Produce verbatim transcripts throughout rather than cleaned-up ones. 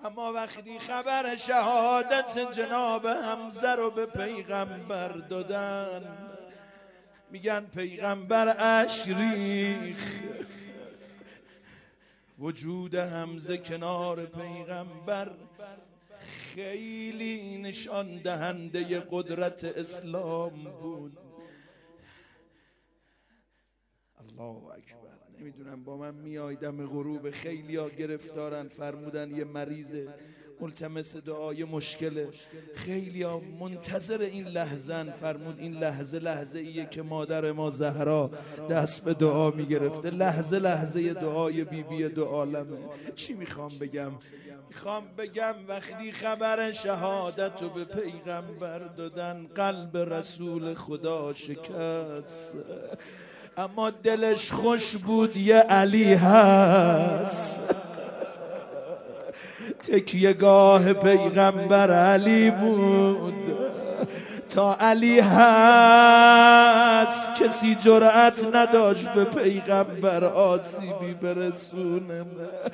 اما وقتی خبر شهادت جناب حمزه رو به پیغمبر دادن، میگن پیغمبر اشک ریخت. وجود حمزه کنار پیغمبر خیلی نشان دهنده قدرت اسلام بود. الله اکبر. نمیدونم با من میایدم غروب، خیلی ها گرفتارن، فرمودن یه مریضه ملتمس دعای مشکله، خیلی ها منتظر این لحظن. فرمود این لحظه لحظه ایه که مادر ما زهرا دست به دعا میگرفته، لحظه لحظه دعای بی بی دو عالمه. چی میخوام بگم؟ میخوام بگم وقتی خبر شهادت رو به پیغمبر دادن، قلب رسول خدا شکست، اما دلش خوش بود یه علی هست. تکیه گاه پیغمبر علی بود، تا علی هست کسی جرأت نداشت به پیغمبر آسیبی برسونه.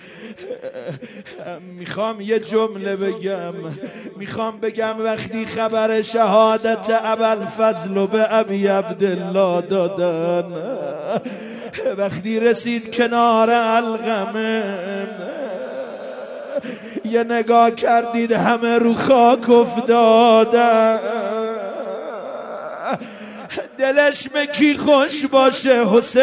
میخوام یه جمله بگم، میخوام بگم وقتی خبر شهادت ابوالفضل رو به ابی عبدالله دادن، وقتی رسید کنار علقمه، یه نگاه کردید همه رو خاک افتادن. دلش به کی خوش باشه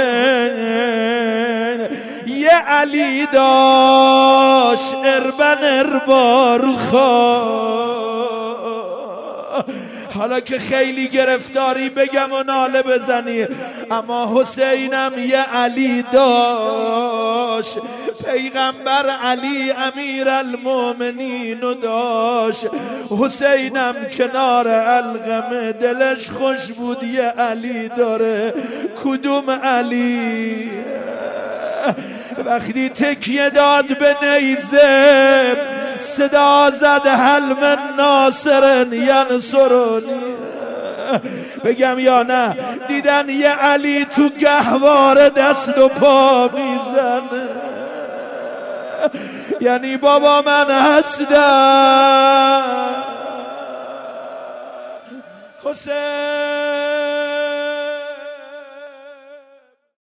حسین یه علی داشت اربن اربا رو خاک. حالا که خیلی گرفتاری بگم و ناله بزنی، اما حسینم یه علی داشت، پیغمبر علی امیر المومنین داشت. حسینم کنار علقمه دلش خوش بود یه علی داره. کدوم علی؟ وقتی تکیه داد به نیزه صدا زد هل من ناصر ینصرنی. بگم یا نه؟ دیدن یه علی تو گهواره دست و پا میزنه، یعنی بابا من هستم. حسین